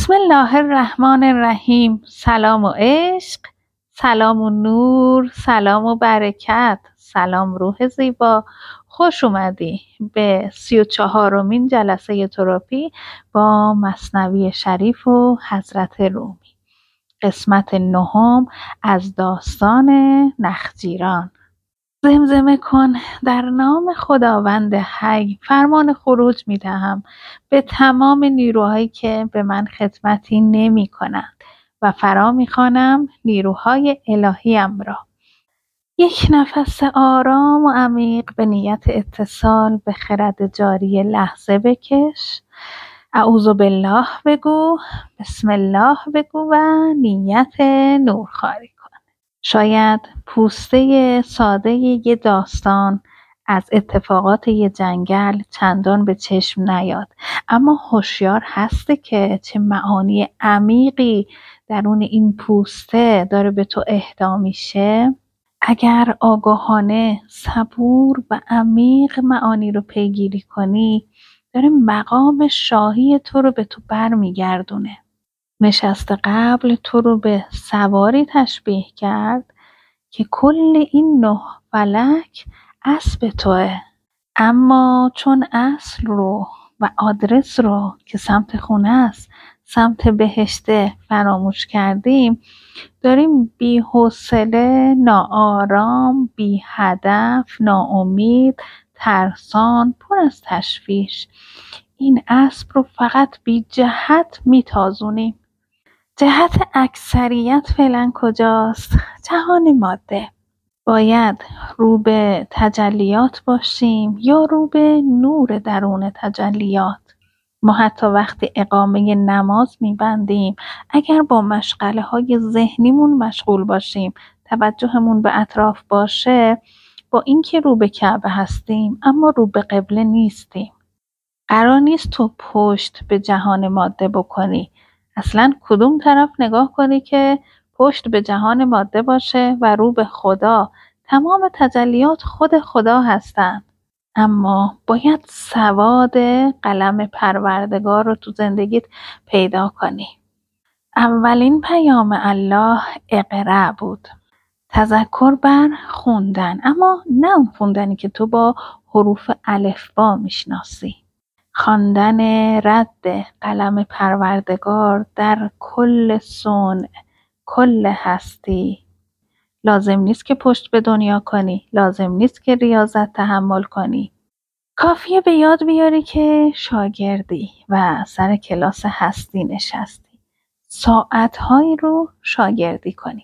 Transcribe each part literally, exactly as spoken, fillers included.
بسم الله الرحمن الرحیم. سلام و عشق، سلام و نور، سلام و برکت، سلام روح زیبا. خوش اومدی به سی و چهارمین جلسه تراپی با مثنوی شریف و حضرت رومی، قسمت نهم از داستان نخجیران. زمزمه کن در نام خداوند حی، فرمان خروج می دهم به تمام نیروهایی که به من خدمتی نمی کنند و فرا می خوانم نیروهای الهیم را. یک نفس آرام و عمیق به نیت اتصال به خرد جاری لحظه بکش. اعوذ بالله بگو، بسم الله بگو و نیت نورخواری کن. شاید پوسته ساده یه داستان از اتفاقات یه جنگل چندان به چشم نیاد، اما هوشیار هسته که چه معانی عمیقی درون این پوسته داره به تو اهدا میشه. اگر آگاهانه، صبور و عمیق معانی رو پیگیری کنی، داره مقام شاهی تو رو به تو بر میگردونه. نشست قبل تو رو به سواری تشبیه کرد که کل این نه فلک اسب توه، اما چون اصل رو و آدرس رو که سمت خونه است، سمت بهشته فراموش کردیم، داریم بی حوصله، ناآرام، بی هدف، ناامید، ترسان، پر از تشویش این اسب رو فقط بی جهت میتازونیم. جهت اکثریت فعلا کجاست؟ جهان ماده. باید رو به تجلیات باشیم یا رو به نور درون تجلیات. ما حتی وقتی اقامه نماز میبندیم، اگر با مشغله های ذهنیمون مشغول باشیم، توجهمون به اطراف باشه، با اینکه رو به کعبه هستیم اما رو به قبله نیستیم. قرار نیست تو پشت به جهان ماده بکنی. اصلا کدوم طرف نگاه کنی که پشت به جهان ماده باشه و رو به خدا. تمام تجلیات خود خدا هستن. اما باید سواد قلم پروردگار رو تو زندگیت پیدا کنی. اولین پیام الله اقرا بود. تذکر بر خوندن، اما نه اون خوندنی که تو با حروف الفبا میشناسی. خواندن رد قلم پروردگار در کل صنع، کل هستی. لازم نیست که پشت به دنیا کنی، لازم نیست که ریاضت تحمل کنی. کافیه به یاد بیاری که شاگردی و سر کلاس هستی نشستی. ساعتهایی رو شاگردی کنی.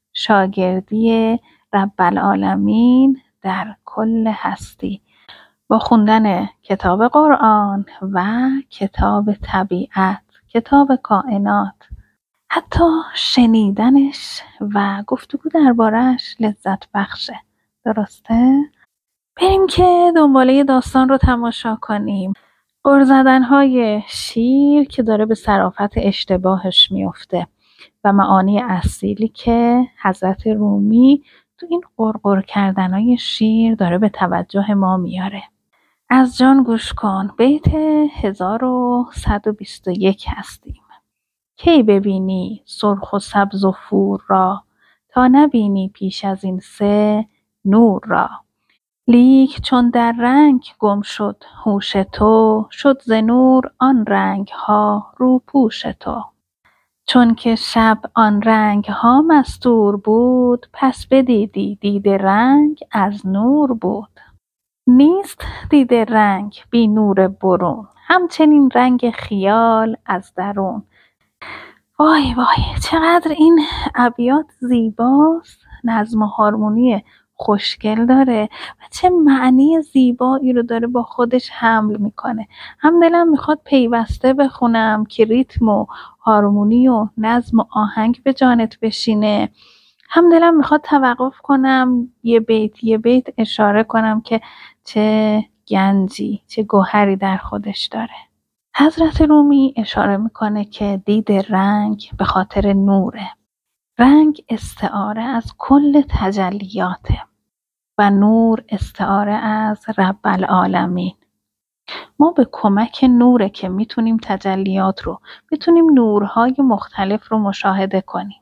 شاگردی رب العالمین در کل هستی. با خوندن کتاب قرآن و کتاب طبیعت، کتاب کائنات، حتی شنیدنش و گفتگو درباره‌اش لذت بخشه. درسته؟ بریم که دنباله داستان رو تماشا کنیم. غر زدن‌های شیر که داره به صرافت اشتباهش میفته و معانی اصیلی که حضرت رومی تو این غرغر کردن‌های شیر داره به توجه ما میاره. از جان گوش کن. بیت هزار و صد و بیست و یک هستیم. کی ببینی سرخ و سبز و فور را، تا نبینی پیش از این سه نور را. لیک چون در رنگ گم شد هوش تو، شد ز نور آن رنگ ها رو پوش تو. چون که شب آن رنگ ها مستور بود، پس بدیدی دید رنگ از نور بود. نیست دید رنگ بی نور برون، همچنین رنگ خیال از درون. وای وای چقدر این ابیات زیباست، نظم و هارمونی خوشگل داره و چه معنی زیبایی رو داره با خودش حمل میکنه. هم دلم میخواد پیوسته بخونم که ریتم و هارمونی و نظم و آهنگ به جانت بشینه، هم دلم میخواد توقف کنم یه بیت یه بیت اشاره کنم که چه گنجی، چه گوهری در خودش داره. حضرت رومی اشاره میکنه که دید رنگ به خاطر نوره. رنگ استعاره از کل تجلیاته و نور استعاره از رب العالمین. ما به کمک نوره که میتونیم تجلیات رو، میتونیم نورهای مختلف رو مشاهده کنیم.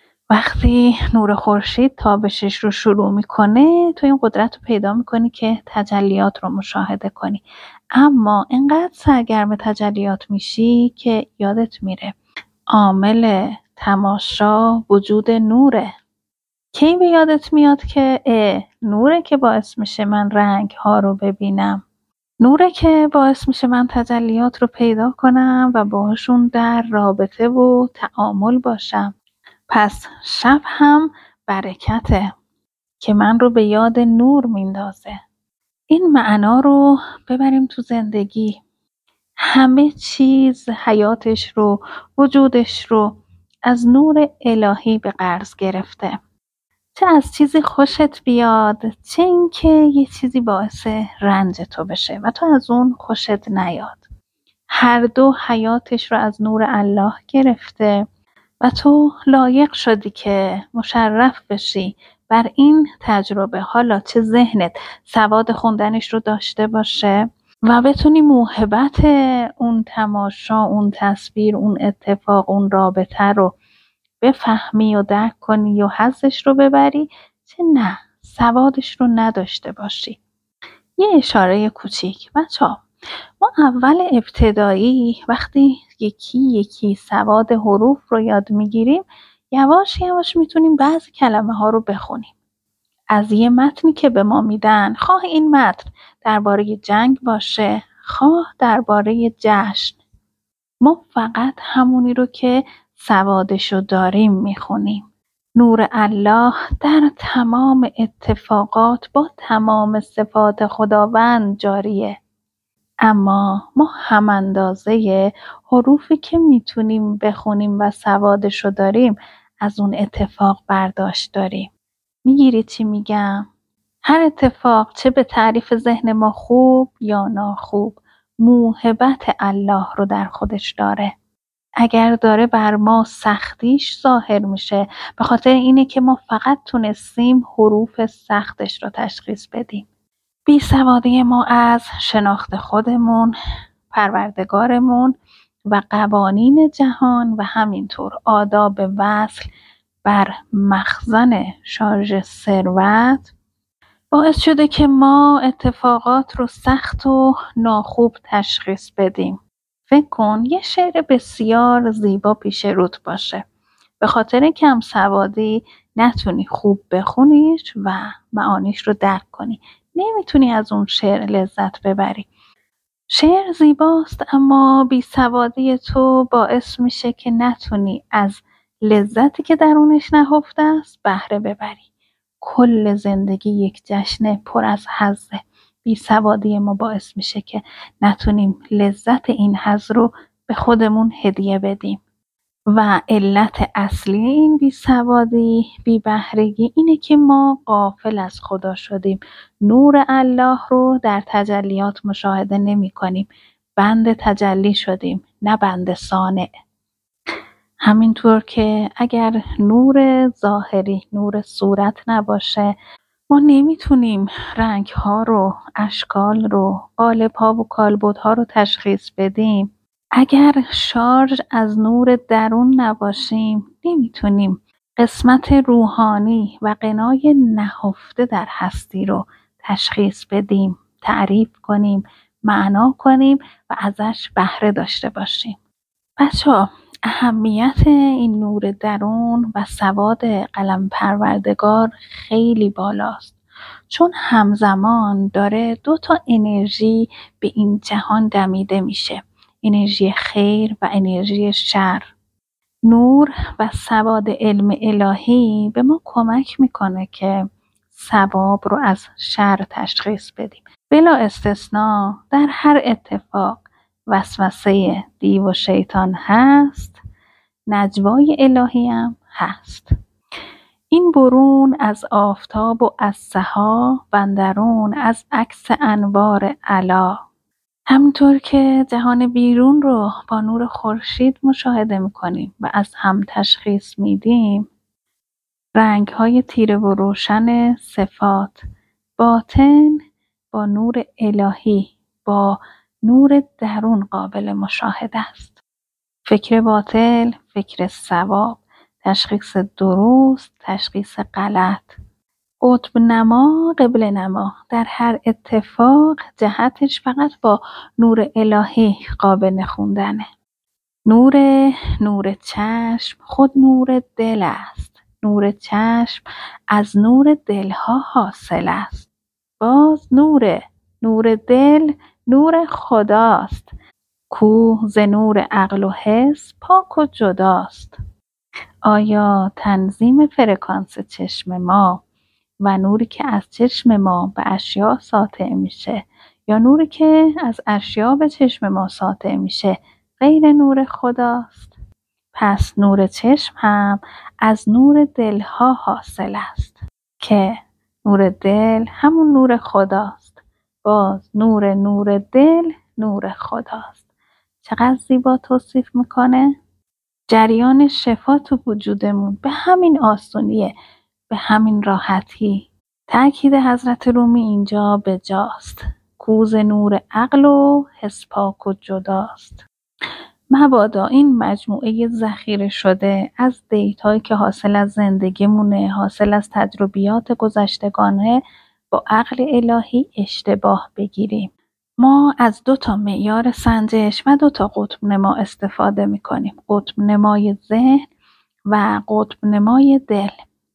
وقتی نور خورشید تابشش رو شروع میکنه، تو این قدرت رو پیدا میکنی که تجلیات رو مشاهده کنی. اما انقدر سرگرم تجلیات میشی که یادت میره عامل تماشا وجود نوره. کی به یادت میاد که اه نوره که باعث میشه من رنگ ها رو ببینم، نوره که باعث میشه من تجلیات رو پیدا کنم و باهاشون در رابطه و تعامل باشم. پس شب هم برکته که من رو به یاد نور میندازه. این معنا رو ببریم تو زندگی. همه چیز حیاتش رو، وجودش رو از نور الهی به قرض گرفته. چه از چیزی خوشت بیاد، چه اینکه یه چیزی باعث رنج تو بشه و تو از اون خوشت نیاد. هر دو حیاتش رو از نور الله گرفته و تو لایق شدی که مشرف بشی بر این تجربه. حالا چه ذهنت سواد خوندنش رو داشته باشه و بتونی موهبت اون تماشا، اون تصویر، اون اتفاق، اون رابطه رو بفهمی و درک کنی و حظش رو ببری، چه نه سوادش رو نداشته باشی. یه اشاره کوچیک بچه‌ها، ما اول ابتدایی وقتی یکی یکی سواد حروف رو یاد میگیریم، یواش یواش میتونیم بعضی کلمه ها رو بخونیم. از یه متنی که به ما میدن، خواه این متن درباره جنگ باشه، خواه درباره جشن، ما فقط همونی رو که سوادشو داریم میخونیم. نور الله در تمام اتفاقات با تمام صفات خداوند جاریه. اما ما هم اندازه حروفی که میتونیم بخونیم و سوادشو داریم از اون اتفاق برداشت داریم. میگیری چی میگم؟ هر اتفاق چه به تعریف ذهن ما خوب یا ناخوب، موهبت الله رو در خودش داره. اگر داره بر ما سختیش ظاهر میشه، به خاطر اینه که ما فقط تونستیم حروف سختش رو تشخیص بدیم. بیسوادی ما از شناخت خودمون، پروردگارمون و قوانین جهان و همینطور آداب وصل بر مخزن شارژ ثروت باعث شده که ما اتفاقات رو سخت و ناخوب تشخیص بدیم. فکر کن یه شعر بسیار زیبا پیش روت باشه، به خاطر کم سوادی نتونی خوب بخونیش و معانیش رو درک کنی، نمیتونی از اون شعر لذت ببری. شعر زیباست اما بیسوادی تو باعث میشه که نتونی از لذتی که درونش نهفته است بهره ببری. کل زندگی یک جشن پر از حظه. بیسوادی ما باعث میشه که نتونیم لذت این حظ رو به خودمون هدیه بدیم. و علت اصلی این بیسوادی، بی‌بهرگی اینه که ما غافل از خدا شدیم. نور الله رو در تجلیات مشاهده نمی کنیم. بند تجلی شدیم، نه بند صانع. همینطور که اگر نور ظاهری، نور صورت نباشه، ما نمیتونیم رنگ ها رو، اشکال رو، قالب ها و کالبد ها رو تشخیص بدیم. اگر شارژ از نور درون نباشیم، نمیتونیم قسمت روحانی و غنای نهفته در هستی رو تشخیص بدیم، تعریف کنیم، معنا کنیم و ازش بهره داشته باشیم. بچه‌ها، اهمیت این نور درون و سواد قلم پروردگار خیلی بالاست، چون همزمان داره دو تا انرژی به این جهان دمیده میشه، انرژی خیر و انرژی شر. نور و سواد علم الهی به ما کمک میکنه که ثواب رو از شر تشخیص بدیم. بلا استثناء در هر اتفاق وسوسه دیو و شیطان هست، نجوای الهی هم هست. این برون از آفتاب و از سها، اندرون از عکس انوار علا. همونطور که جهان بیرون رو با نور خورشید مشاهده میکنیم و از هم تشخیص میدیم، رنگ‌های تیره و روشن صفات، باطن با نور الهی، با نور درون قابل مشاهده است. فکر باطل، فکر صواب، تشخیص درست، تشخیص غلط، قطب نما، قبله نما، در هر اتفاق جهتش فقط با نور الهی قابل خوندنه. نور نور چشم خود نور دل است. نور چشم از نور دلها حاصل است. باز نور نور دل نور خداست، کو ز نور عقل و حس پاک و جداست. آیا تنظیم فرکانس چشم ما و نوری که از چشم ما به اشیاء ساطع میشه یا نوری که از اشیاء به چشم ما ساطع میشه غیر نور خداست؟ پس نور چشم هم از نور دلها حاصل است که نور دل همون نور خداست. باز نور نور دل نور خداست. چقدر زیبا توصیف میکنه. جریان شفا تو وجودمون به همین آسونیه، به همین راحتی. تأکید حضرت رومی اینجا به جاست. کوز نور عقل و حس پاک و جداست. مبادا این مجموعه ذخیره شده از دیتایی که حاصل از زندگیمونه، حاصل از تجربیات گذشتگانه با عقل الهی اشتباه بگیریم. ما از دو تا معیار سنجش و دو تا قطب نما استفاده میکنیم. قطب نمای ذهن و قطب نمای دل.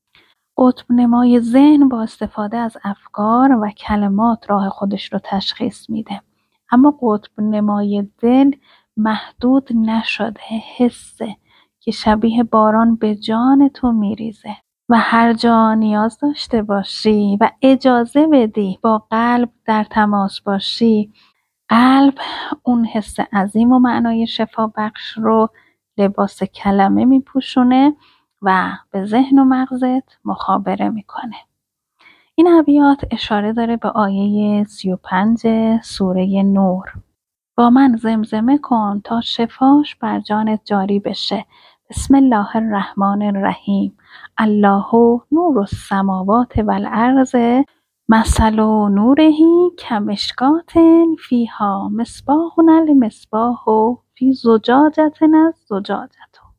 قطب نمای ذهن با استفاده از افکار و کلمات راه خودش رو تشخیص میده. اما قطب نمای دل محدود نشده، حسه که شبیه باران به جان تو میریزه و هر جا نیاز داشته باشی و اجازه بدی با قلب در تماس باشی، قلب اون حس عظیم و معنای شفا بخش رو لباس کلمه میپوشونه و به ذهن و مغزت مخابره میکنه. این ابیات اشاره داره به آیه سی و پنج سوره نور. با من زمزمه کن تا شفاش بر جانت جاری بشه. بسم الله الرحمن الرحیم. الله نور السماوات والارض مثل نوره کمشکات فیها مصباح المصباح فی زجاجة الزجاجة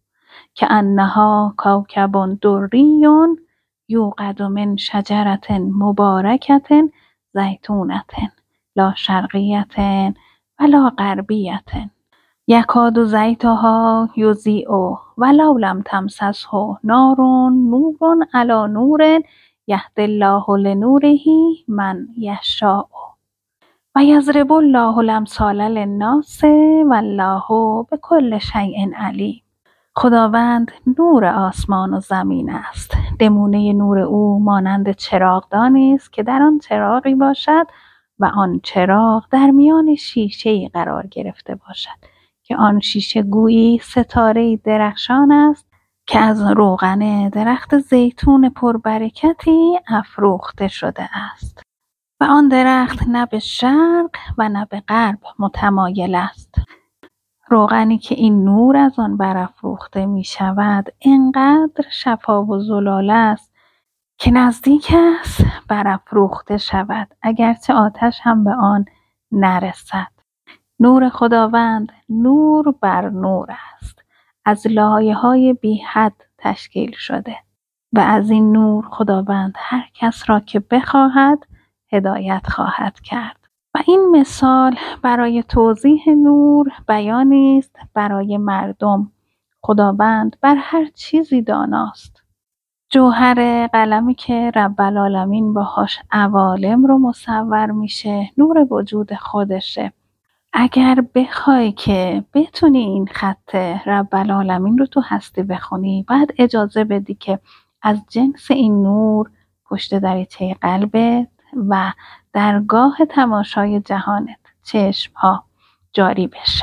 کأنها کوکب دری یوقد من شجرة مبارکة زیتونة لا شرقیة ولا غربیة یکاد زیتها یضیء ولو لم تمسسه نار نور علی نور یهدی الله لنوره من یشاء و یضرب الله الامثال للناس والله بکل شیء علیم. خداوند نور آسمان و زمین است. نمونه نور او مانند چراغدانی است که در آن چراغی باشد و آن چراغ در میان شیشه‌ای قرار گرفته باشد که آن شیشه گویی ستاره درخشان است که از روغن درخت زیتون پربرکتی افروخته شده است و آن درخت نه به شرق و نه به غرب متمایل است. روغنی که این نور از آن برافروخته می شود اینقدر شفا و زلال است که نزدیک است برافروخته شود اگرچه آتش هم به آن نرسد. نور خداوند نور بر نور است، از لایه‌های بی حد تشکیل شده و از این نور خداوند هر کس را که بخواهد هدایت خواهد کرد. و این مثال برای توضیح نور بیانی است برای مردم. خداوند بر هر چیزی داناست. جوهر قلمی که رب العالمین باهاش عوالم رو مصور میشه نور وجود خودشه. اگر بخوای که بتونی این خط رب العالمین رو تو هستی بخونی باید اجازه بدی که از جنس این نور پشت دریچه قلبت و درگاه تماشای جهانت چشم ها جاری بشه.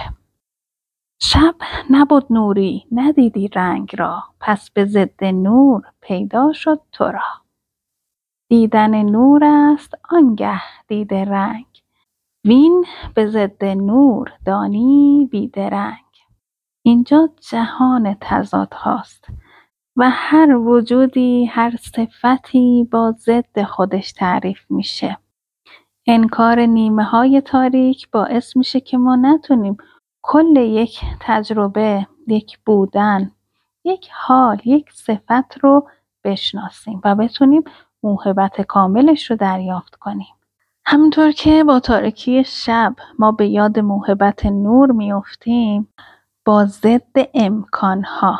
شب نبود نوری ندیدی رنگ را، پس به ضد نور پیدا شد تو را. دیدن نور است آنگه دیده رنگ، وین به ضد نور دانی بیدرنگ. اینجا جهان تضاد هاست و هر وجودی هر صفتی با ضد خودش تعریف میشه. انکار نیمه های تاریک باعث میشه که ما نتونیم کل یک تجربه، یک بودن، یک حال، یک صفت رو بشناسیم و بتونیم موهبت کاملش رو دریافت کنیم. همونطور که با تاریکی شب ما به یاد موهبت نور میافتیم، با ضد امکانها،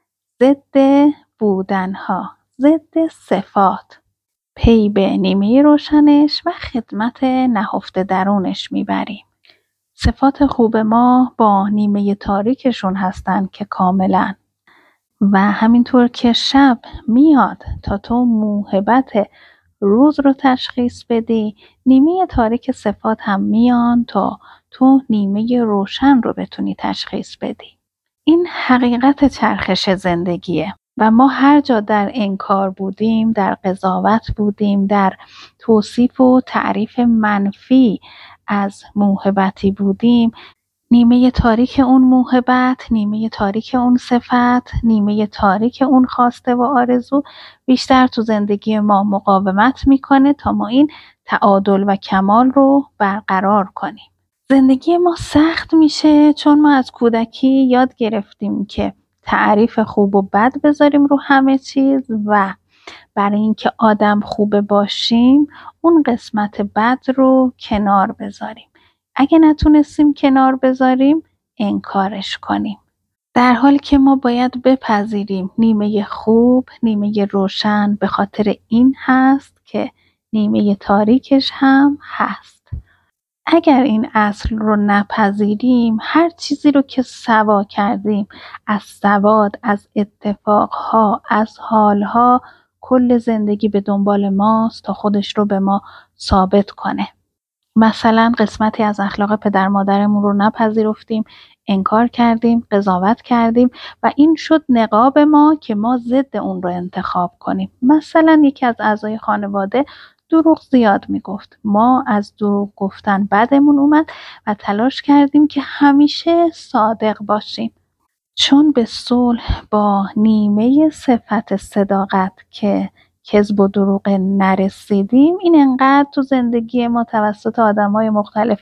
ضد بودنها، ضد صفات پی به نیمه روشنش و خدمت نهفته درونش میبریم. صفات خوب ما با نیمه تاریکشون هستن که کاملن و همینطور که شب میاد تا تو موهبت روز رو تشخیص بدی، نیمه تاریک صفات هم میان تا تو نیمه روشن رو بتونی تشخیص بدی. این حقیقت چرخش زندگیه و ما هر جا در انکار بودیم، در قضاوت بودیم، در توصیف و تعریف منفی از موهبتی بودیم، نیمه تاریک اون موهبت، نیمه تاریک اون صفت، نیمه تاریک اون خواسته و آرزو بیشتر تو زندگی ما مقاومت میکنه تا ما این تعادل و کمال رو برقرار کنیم. زندگی ما سخت میشه چون ما از کودکی یاد گرفتیم که تعریف خوب و بد بذاریم رو همه چیز و برای اینکه آدم خوب باشیم اون قسمت بد رو کنار بذاریم. اگه نتونستیم کنار بذاریم انکارش کنیم. در حالی که ما باید بپذیریم نیمه خوب، نیمه روشن به خاطر این هست که نیمه تاریکش هم هست. اگر این اصل رو نپذیریم، هر چیزی رو که سوا کردیم، از سواد، از اتفاقها، از حالها، کل زندگی به دنبال ماست تا خودش رو به ما ثابت کنه. مثلا قسمتی از اخلاق پدر مادرمون رو نپذیرفتیم، انکار کردیم، قضاوت کردیم و این شد نقاب ما که ما ضد اون رو انتخاب کنیم. مثلا یکی از اعضای خانواده دروغ زیاد میگفت. ما از دروغ گفتن بدمون اومد و تلاش کردیم که همیشه صادق باشیم. چون به صلح با نیمه صفت صداقت که کذب و دروغ نرسیدیم، این انقدر تو زندگی ما توسط آدمای مختلف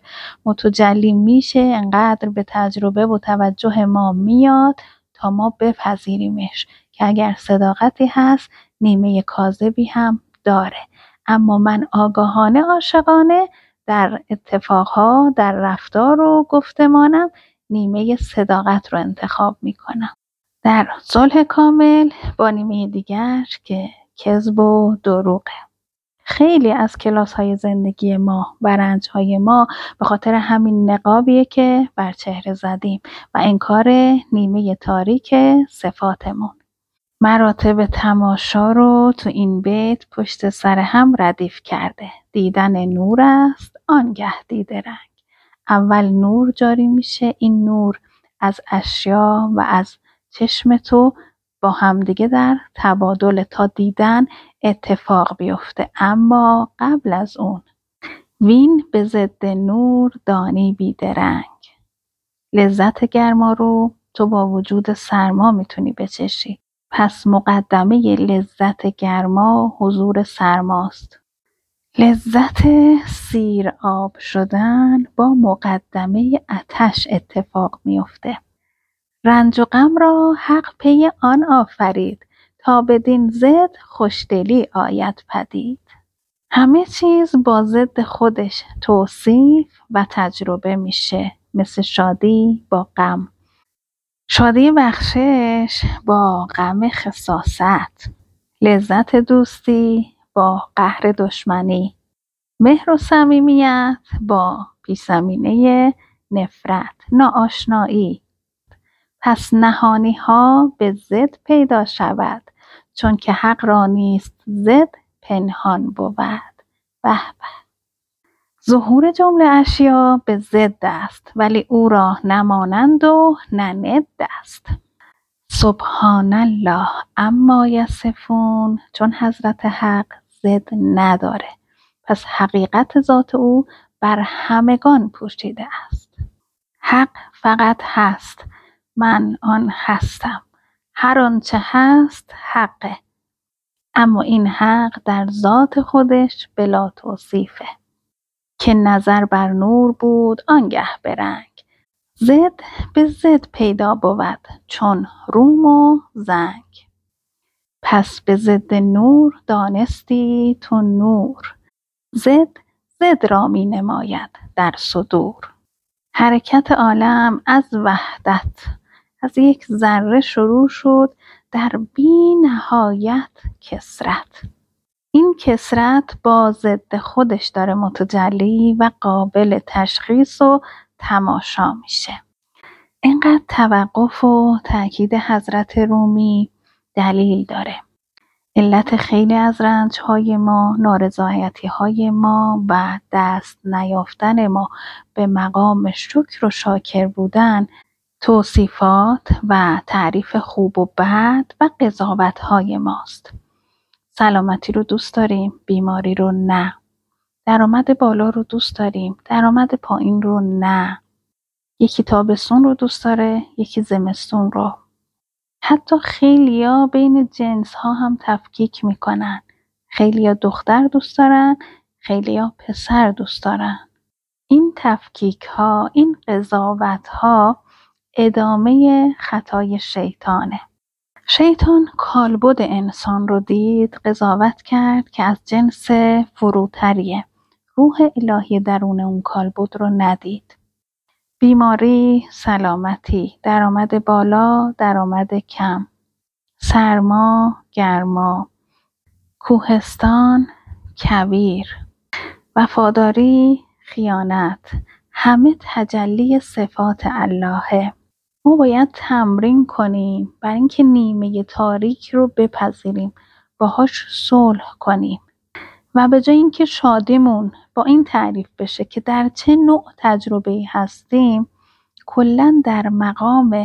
متجلی میشه، انقدر به تجربه و توجه ما میاد تا ما بپذیریمش که اگر صداقتی هست نیمه کاذبی هم داره. اما من آگاهانه عاشقانه در اتفاقها، در رفتار و گفتمانم نیمه صداقت رو انتخاب میکنم. در صلح کامل با نیمه دیگر که کذب و دروغه. خیلی از کلاس های زندگی ما و رنج های ما به خاطر همین نقابیه که بر چهره زدیم و انکار نیمه تاریک صفاتمون. مراتب تماشا رو تو این بیت پشت سر هم ردیف کرده. دیدن نور است آنگه دیده رنگ. اول نور جاری میشه، این نور از اشیا و از چشم تو با همدیگه در تبادل تا دیدن اتفاق بیفته. اما قبل از اون وین به ضد نور دانی بیدرنگ. لذت گرما رو تو با وجود سرما میتونی بچشی. پس مقدمه لذت گرما حضور سرماست. لذت سیر آب شدن با مقدمه آتش اتفاق میفته. رنج و غم را حق پی آن آفرید تا بدین ضد خوشدلی آید پدید. همه چیز با ضد خودش توصیف و تجربه میشه، مثل شادی با غم، شادی بخشش با غم خساست، لذت دوستی با قهر دشمنی، مهر و صمیمیت با پیش‌زمینه نفرت، ناآشنایی. پس نهانی ها به ضد پیدا شود، چون که حق را نیست ضد پنهان بود. به به. ظهور جمله اشیا به ضد است، ولی او را نمانند و نه ند است. سبحان الله اما یصفون، چون حضرت حق ضد نداره، پس حقیقت ذات او بر همگان پوشیده است. حق فقط هست، من آن هستم، هر آنچه هست حقه. اما این حق در ذات خودش بلا توصیفه. که نظر بر نور بود آنگه به رنگ. ضد به ضد پیدا بود چون روم و زنگ. پس به ضد نور دانستی تو نور. ضد ضد را می نماید در صدور. حرکت عالم از وحدت، از یک ذره شروع شد در بی نهایت کثرت. این کثرت با ضد خودش داره متجلی و قابل تشخیص و تماشا میشه. اینقدر توقف و تأکید حضرت رومی دلیل داره. علت خیلی از رنج‌های ما، نارضایتی‌های ما و دست نیافتن ما به مقام شکر و شاکر بودن، توصیفات و تعریف خوب و بد و قضاوت‌های ماست. سلامتی رو دوست داریم، بیماری رو نه. درآمد بالا رو دوست داریم، درآمد پایین رو نه. یکی تابستون رو دوست داره، یکی زمستون رو. حتی خیلیا بین جنس ها هم تفکیک میکنن. خیلیا دختر دوست دارن، خیلیا پسر دوست دارن. این تفکیک ها، این قضاوت ها ادامه خطای شیطانه. شیطان کالبد انسان رو دید، قضاوت کرد که از جنس فروتریه. روح الهی درون اون کالبد رو ندید. بیماری، سلامتی، درآمد بالا، درآمد کم، سرما، گرما، کوهستان، کویر، وفاداری، خیانت، همه تجلی صفات اللهه. ما باید تمرین کنیم برای اینکه نیمه تاریک رو بپذیریم، باهاش صلح کنیم و به جای اینکه شادیمون با این تعریف بشه که در چه نوع تجربه‌ای هستیم، کلاً در مقام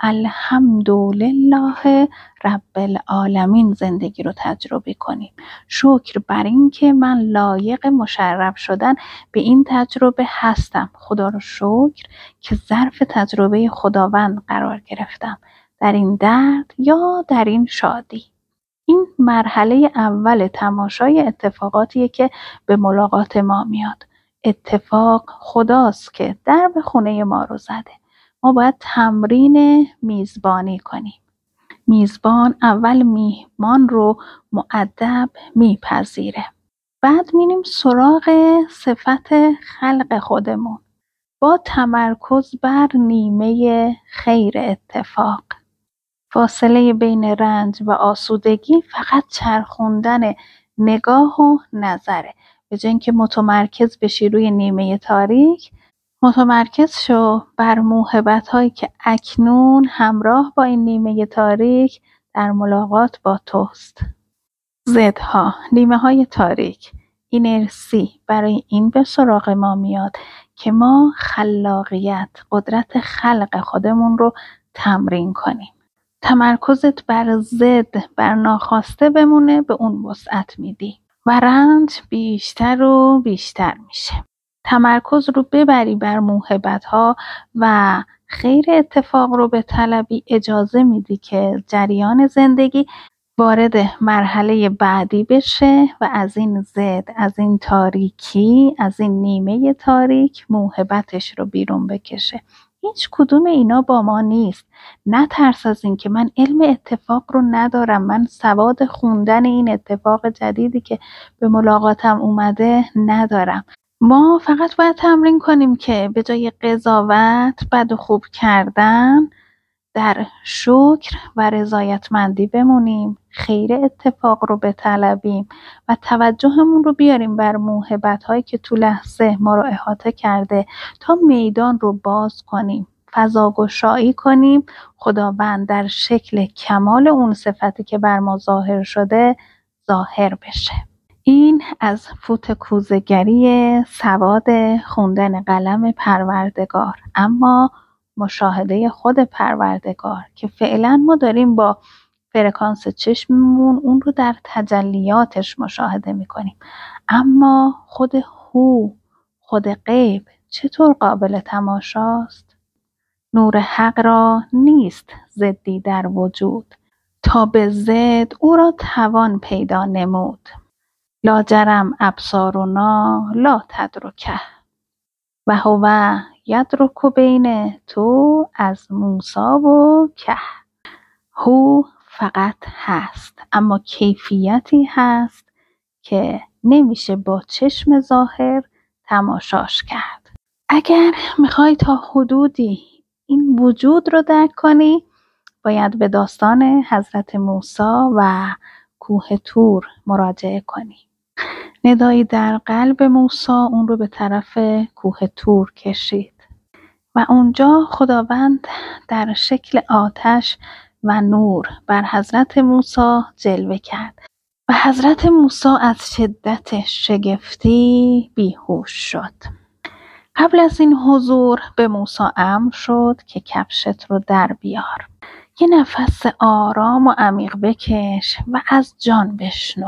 الحمدلله رب العالمین زندگی رو تجربه کنیم. شکر بر این که من لایق مشرف شدن به این تجربه هستم. خدا رو شکر که ظرف تجربه خداوند قرار گرفتم، در این درد یا در این شادی. این مرحله اول تماشای اتفاقاتیه که به ملاقات ما میاد. اتفاق خداست که در به خونه ما رو زده. ما باید تمرین میزبانی کنیم. میزبان اول میهمان رو مؤدب میپذیره. بعد میریم سراغ صفت خلق خودمون با تمرکز بر نیمه خیر اتفاق. فاصله بین رنج و آسودگی فقط چرخوندن نگاه و نظره. به جای اینکه متمرکز بشی روی نیمه تاریک، متمرکز شو بر موهبت هایی که اکنون همراه با این نیمه تاریک در ملاقات با توست. ضدها، نیمه های تاریک، اینرسی برای این به سراغ ما میاد که ما خلاقیت، قدرت خلق خودمون رو تمرین کنیم. تمرکزت بر ضد، بر ناخواسته بمونه، به اون وسعت میدی و رنج بیشتر و بیشتر میشه. تمرکز رو ببری بر موهبت‌ها و خیر اتفاق رو به طلبی، اجازه میدی که جریان زندگی وارد مرحله بعدی بشه و از این ضد، از این تاریکی، از این نیمه تاریک موهبتش رو بیرون بکشه. هیچ کدوم اینا با ما نیست. نه ترس از این که من علم اتفاق رو ندارم، من سواد خوندن این اتفاق جدیدی که به ملاقاتم اومده ندارم. ما فقط باید تمرین کنیم که به جای قضاوت، بد و خوب کردن، در شکر و رضایتمندی بمونیم، خیر اتفاق رو بطلبیم و توجهمون رو بیاریم بر موهبت‌هایی که تو لحظه ما رو احاطه کرده تا میدان رو باز کنیم، فضاگشایی کنیم، خداوند در شکل کمال اون صفتی که بر ما ظاهر شده ظاهر بشه. این از فوت کوزه‌گری سواد خوندن قلم پروردگار، اما مشاهده خود پروردگار که فعلا ما داریم با فرکانس چشممون اون رو در تجلیاتش مشاهده میکنیم، اما خود هو، خود غیب چطور قابل تماشاست؟ نور حق را نیست ضدی در وجود، تا به ضد او را توان پیدا نمود. لاجرم ابصارنا لا تدرکه و هو یدرک بین تو از موسی و که. هو فقط هست، اما کیفیتی هست که نمیشه با چشم ظاهر تماشاش کرد. اگر میخوای تا حدودی این وجود رو درک کنی، باید به داستان حضرت موسی و کوه طور مراجعه کنی. ندایی در قلب موسی اون رو به طرف کوه طور کشید و اونجا خداوند در شکل آتش و نور بر حضرت موسی جلوه کرد و حضرت موسی از شدت شگفتی بیهوش شد. قبل از این حضور به موسی امر شد که کفشت رو در بیار، یه نفس آرام و عمیق بکش و از جان بشنو.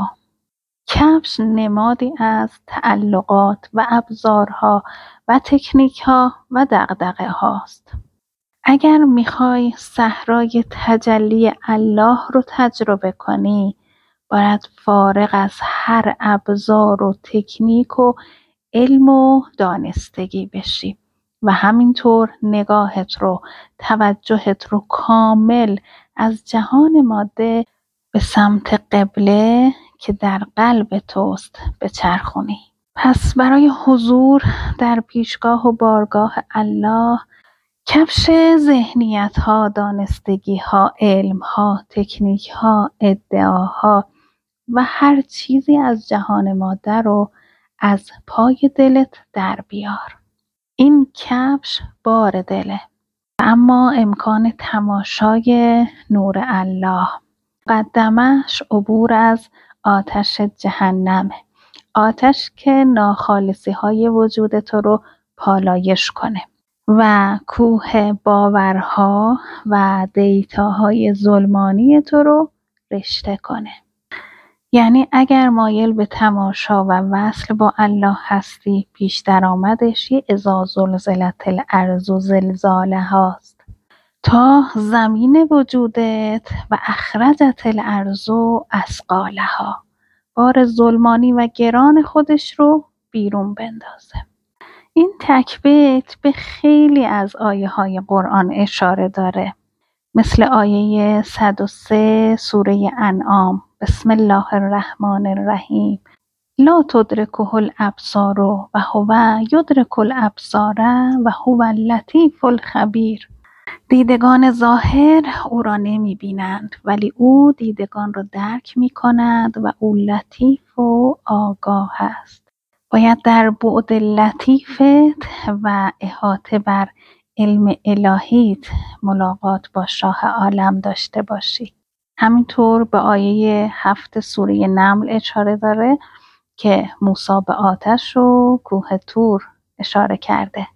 کفش نمادی از تعلقات و ابزارها و تکنیکها و دغدغه هاست. اگر میخوای صحرای تجلی الله رو تجربه کنی، باید فارغ از هر ابزار و تکنیک و علم و دانستگی بشی و همینطور نگاهت رو، توجهت رو کامل از جهان ماده به سمت قبله که در قلب توست بچرخونی. پس برای حضور در پیشگاه و بارگاه الله، کفش ذهنیت ها، دانستگی ها، علم ها، تکنیک ها، ادعاها و هر چیزی از جهان ماده رو از پای دلت در بیار. این کفش بار دله، اما امکان تماشای نور الله، مقدمش عبور از آتش جهنمه، آتش که ناخالصی های وجود تو رو پالایش کنه و کوه باورها و دیتاهای ظلمانی تو رو رشته کنه. یعنی اگر مایل به تماشا و وصل با الله هستی، پیش درآمدش یه اذا زلزلت الارض زلزالهاست، تا زمین وجودت و اخرجت الارض اثقالها، بار ظلمانی و گران خودش رو بیرون بندازه. این تکبیت به خیلی از آیه های قرآن اشاره داره، مثل آیه صد و سه سوره انعام: بسم الله الرحمن الرحیم لا تدرکه الابصار و هو یدرک الابصار و هو اللطیف الخبیر. دیدگان ظاهر او را نمی بینند، ولی او دیدگان را درک می کند و او لطیف و آگاه است. باید در بعد لطیفت و احاطه بر علم الهیت ملاقات با شاه عالم داشته باشی. همینطور به آیه هفت سوره نمل اشاره داره که موسی به آتش و کوه طور اشاره کرده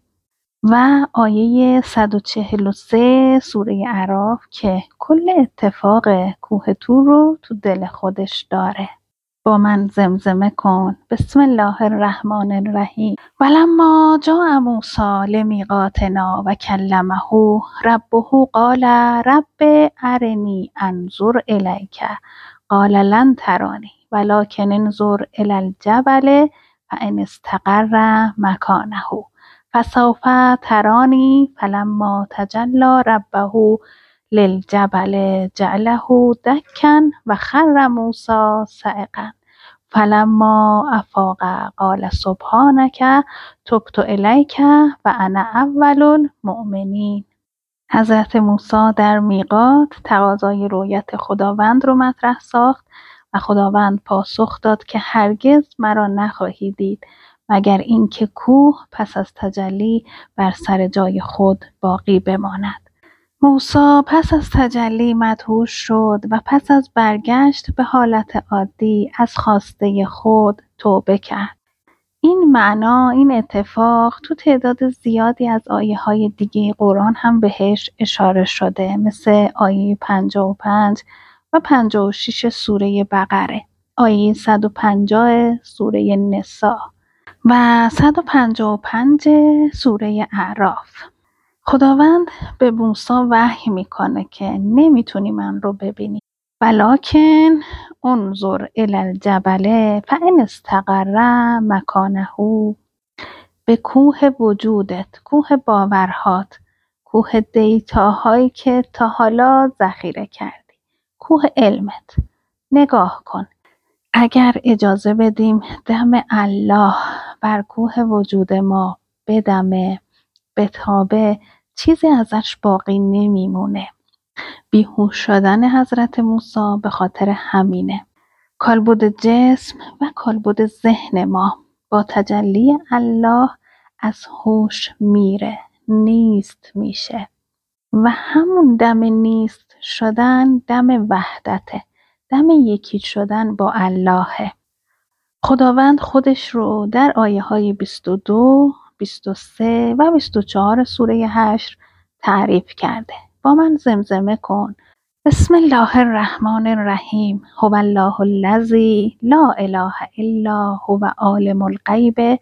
و آیه صد و چهل و سه سوره اعراف که کل اتفاق کوه طور رو تو دل خودش داره. با من زمزمه کن: بسم الله الرحمن الرحیم ولما جاء موسی لمیقاتنا و کلمه ربه قال رب ارنی انظر الیک قال لن ترانی ولکن انظر الی الجبل فان استقر مکانه فسوف ترانی فلما تجلی ربه للجبل جعله دکا و خر موسی صعقا فلما افاق قال سبحانک تبت الیک و انا اول المؤمنین. حضرت موسی در میقات تقاضای رؤیت خداوند رو مطرح ساخت و خداوند پاسخ داد که هرگز مرا نخواهی دید مگر اینکه کوه پس از تجلی بر سر جای خود باقی بماند. موسی پس از تجلی مدهوش شد و پس از برگشت به حالت عادی از خواسته خود توبه کرد. این معنا، این اتفاق تو تعداد زیادی از آیه های دیگه قرآن هم بهش اشاره شده، مثل آیه پنجاه و پنج و پنجاه و شش سوره بقره، آیه صد و پنجاه سوره نساء و صد و پنجاه و پنج سوره اعراف. خداوند به موسی وحی میکنه که نمیتونی من رو ببینی، ولکن انظر الی الجبل فان استقر مکانه، به کوه وجودت، کوه باورهات، کوه دیتاهایی که تا حالا ذخیره کردی، کوه علمت نگاه کن. اگر اجازه بدیم دم الله بر کوه وجود ما بدمه، بتابه، چیزی ازش باقی نمیمونه. بیهوش شدن حضرت موسی به خاطر همینه. کالبد جسم و کالبد ذهن ما با تجلی الله از هوش میره، نیست میشه و همون دم نیست شدن دم وحدته، دم یکی شدن با اللهه. خداوند خودش رو در آیه های بیست و دو، بیست و سه و بیست و چهار سوره حشر تعریف کرده. با من زمزمه کن: بسم الله الرحمن الرحیم. هو الله الذی لا اله الا هو عالم الغیب و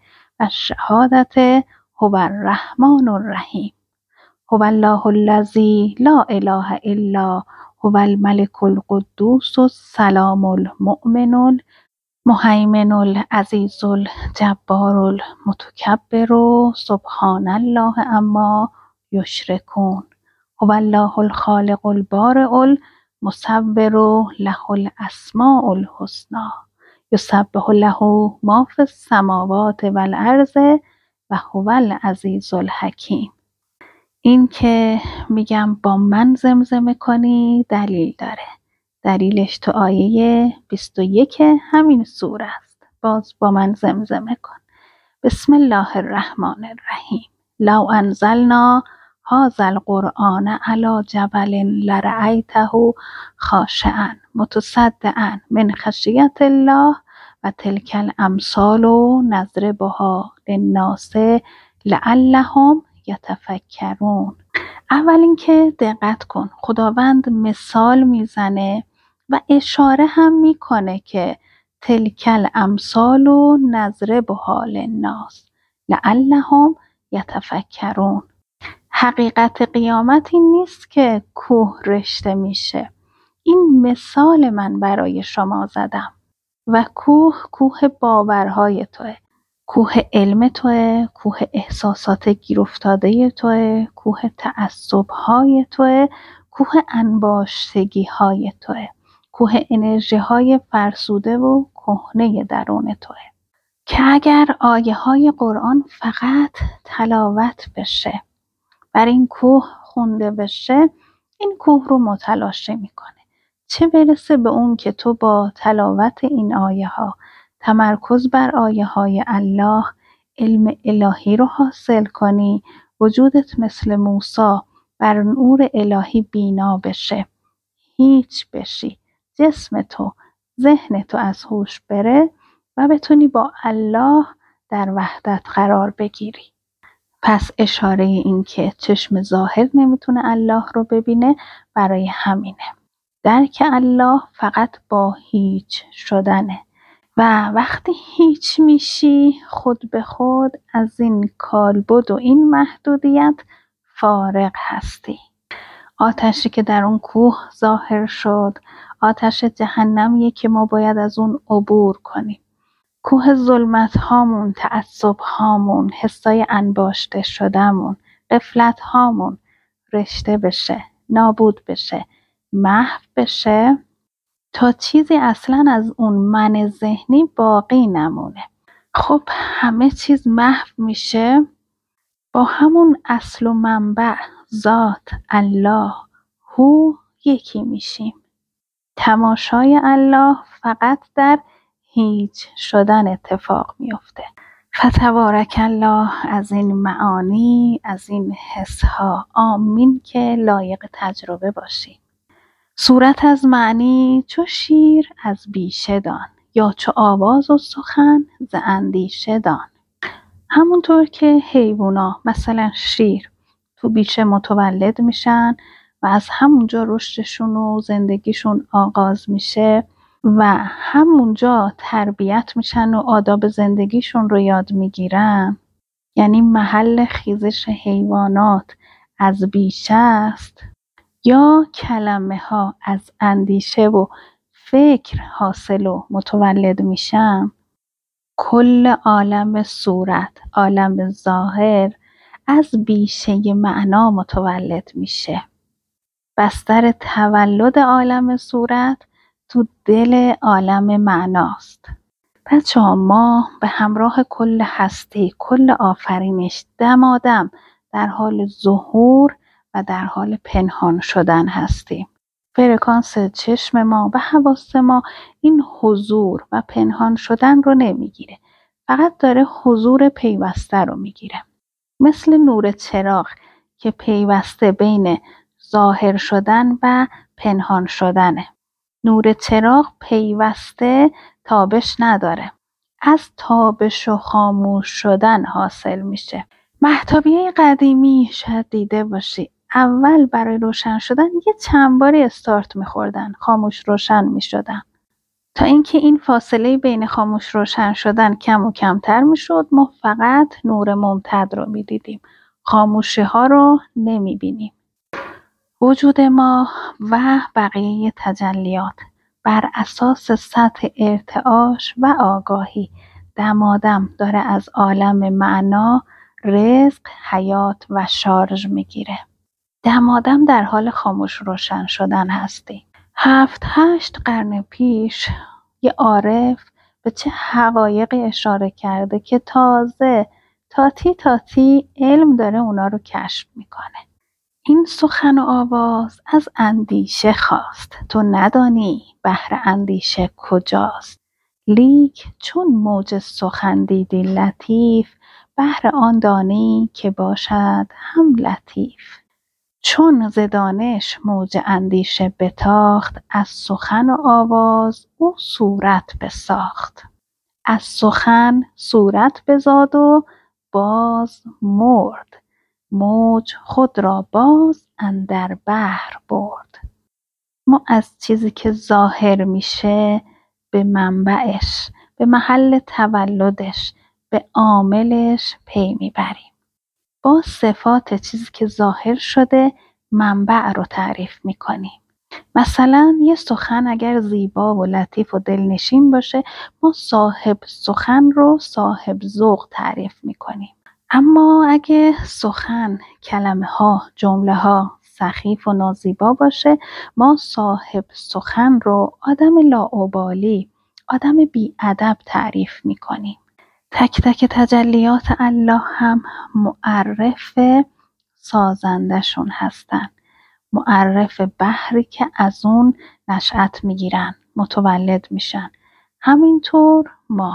الشهادة هو الرحمن الرحیم. هو الله الذی لا اله الا هو الملك القدوس السلام المؤمن المهیمن العزیز الجبار المتکبر سبحان الله عما یشرکون. هو الله الخالق البارئ المصور له الاسماء الحسنى یسبح له ما فی السماوات و الارض و هو العزیز الحکیم. این که میگم با من زمزمه کنی دلیل داره. دلیلش تو آیه بیست و یک همین سوره است. باز با من زمزمه کن: بسم الله الرحمن الرحیم. لو انزلنا هذا القرآن على جبل لرأیته خاشعا متصدعا من خشیة الله و تلک الامثال نضربها للناس لعلهم یتفکرون. اول اینکه دقت کن، خداوند مثال میزنه و اشاره هم میکنه که تلک الامثال نضربها للناس لعلهم یتفکرون. حقیقت قیامت این نیست که کوه رشته میشه. این مثال من برای شما زدم و کوه کوه باورهای توه، کوه علم توه، کوه احساسات گیر افتاده توه، کوه تعصبهای توه، کوه انباشتگی های توه، کوه انرژی های فرسوده و کهنه درون توه که اگر آیه های قرآن فقط تلاوت بشه، بر این کوه خونده بشه، این کوه رو متلاشی میکنه. چه برسه به اون که تو با تلاوت این آیه ها، تمرکز بر آیه های الله، علم الهی رو حاصل کنی، وجودت مثل موسی بر نور الهی بینا بشه، هیچ بشی، جسم تو، ذهن تو از هوش بره و بتونی با الله در وحدت قرار بگیری. پس اشاره این که چشم ظاهر نمیتونه الله رو ببینه برای همینه. درک الله فقط با هیچ شدنه و وقتی هیچ میشی خود به خود از این کالبد و این محدودیت فارغ هستی. آتشی که در اون کوه ظاهر شد آتش جهنمیه که ما باید از اون عبور کنیم. کوه ظلمت هامون، تعصب هامون، حسای انباشته شدمون، غفلت هامون رشته بشه، نابود بشه، محو بشه تا چیزی اصلا از اون من ذهنی باقی نمونه. خب همه چیز محو میشه، با همون اصل و منبع ذات الله هو یکی میشیم. تماشای الله فقط در هیچ شدن اتفاق میفته. فتبارک الله از این معانی، از این حسها. آمین که لایق تجربه باشی. صورت از معنی چو شیر از بیشه دان، یا چو آواز و سخن ز اندیشه دان. همونطور که حیوونا مثلا شیر تو بیشه متولد میشن و از همونجا رشدشون و زندگیشون آغاز میشه و همونجا تربیت میشن و آداب زندگیشون رو یاد میگیرن، یعنی محل خیزش حیوانات از بیشه است. یا کلمه ها از اندیشه و فکر حاصل و متولد میشن، کل عالم صورت، عالم ظاهر از بیشه معنا متولد میشه. بستر تولد عالم صورت تو دل عالم معناست. بچه ها، ما به همراه کل هستی، کل آفرینش دمادم در حال ظهور و در حال پنهان شدن هستیم. فرکانس چشم ما و حواس ما این حضور و پنهان شدن رو نمیگیره، فقط داره حضور پیوسته رو میگیره. مثل نور چراغ که پیوسته بین ظاهر شدن و پنهان شدنه. نور چراغ پیوسته تابش نداره، از تابش و خاموش شدن حاصل میشه. مهتابیه قدیمی شاید دیده باشی، اول برای روشن شدن یه چند باری استارت میخوردن، خاموش روشن میشدن، تا اینکه این فاصله بین خاموش روشن شدن کم و کمتر میشد. ما فقط نور ممتد رو میدیدیم، خاموشی ها رو نمیبینیم. وجود ما و بقیه تجلیات بر اساس سطح ارتعاش و آگاهی دمادم داره از عالم معنا رزق، حیات و شارژ میگیره. دمادم در حال خاموش روشن شدن هستی. هفت هشت قرن پیش یه عارف به چه حقایقی اشاره کرده که تازه تاتی تاتی علم داره اونا رو کشف میکنه. این سخن و آواز از اندیشه خواست، تو ندانی بحر اندیشه کجاست. لیک چون موج سخن دیدی لطیف، بحر آن دانی که باشد هم لطیف. چون ز دانش موج اندیشه بتاخت، از سخن و آواز او صورت بساخت. از سخن صورت بزاد و باز مرد، موج خود را باز اندر بحر برد. ما از چیزی که ظاهر میشه به منبعش، به محل تولدش، به عاملش پی میبریم. با صفات چیزی که ظاهر شده منبع رو تعریف میکنیم. مثلا یه سخن اگر زیبا و لطیف و دلنشین باشه، ما صاحب سخن رو صاحب ذوق تعریف میکنیم. اما اگه سخن، کلمه ها، جمله ها سخیف و نازیبا باشه، ما صاحب سخن رو آدم لاابالی، آدم بی‌ادب تعریف میکنیم. تک تک تجلیات الله هم معرف سازنده شون هستن، معرف بحری که از اون نشأت میگیرن، متولد میشن. همینطور ما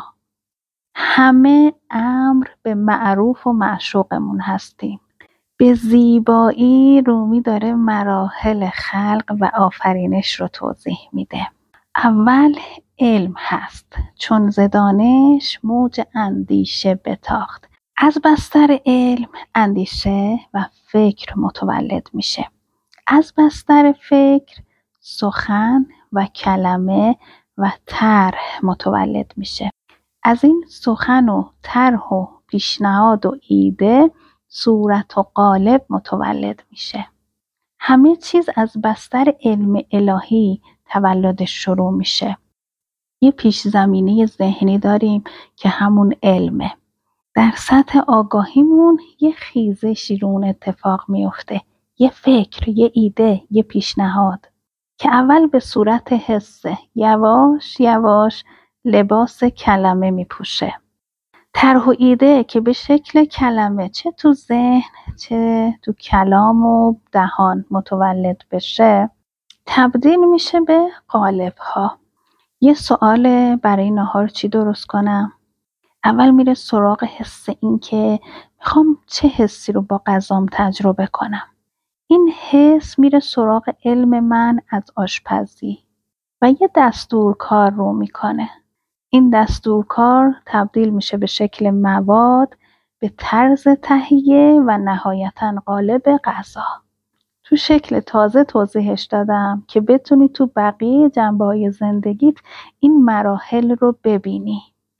همه امر به معروف و معشوقمون هستیم. به زیبایی رومی داره مراحل خلق و آفرینش رو توضیح میده. اول علم هست، چون ز دانش موج اندیشه بتاخت. از بستر علم اندیشه و فکر متولد میشه. از بستر فکر سخن و کلمه و طرح متولد میشه. از این سخن و طرح و پیشنهاد و ایده صورت و قالب متولد میشه. همه چیز از بستر علم الهی تولدش شروع میشه. یه پیش زمینه ذهنی داریم که همون علمه. در سطح آگاهیمون یه خیزشی رو اون اتفاق میفته. یه فکر، یه ایده، یه پیشنهاد که اول به صورت حسه، یواش یواش لباس کلمه میپوشه. طرح و ایده که به شکل کلمه چه تو ذهن چه تو کلام و دهان متولد بشه، تبدیل میشه به قالب ها. یه سوال برای نهار چی درست کنم؟ اول میره سراغ حس، این که میخوام چه حسی رو با غذام تجربه کنم. این حس میره سراغ علم من از آشپزی و یه دستور کار رو میکنه. این دستورکار تبدیل میشه به شکل مواد، به طرز تهیه و نهایتاً قالب غذا. تو شکل تازه توضیحش دادم که بتونی تو بقیه جنبه‌های زندگیت این مراحل رو ببینی.